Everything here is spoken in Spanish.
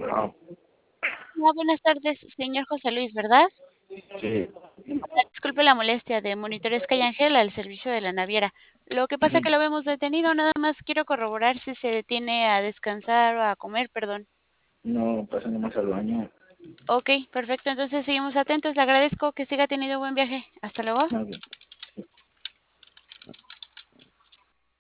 Ah, Hola, buenas tardes, señor José Luis, ¿verdad? sí. Disculpe la molestia de Monitores Calle Ángel al servicio de la naviera. Lo que pasa Ujú. que lo vemos detenido, nada más quiero corroborar si se detiene a descansar o a comer, perdón. No, pasa nomás al baño. Ok, perfecto, entonces seguimos atentos. Le agradezco que siga teniendo buen viaje. Hasta luego. Ok.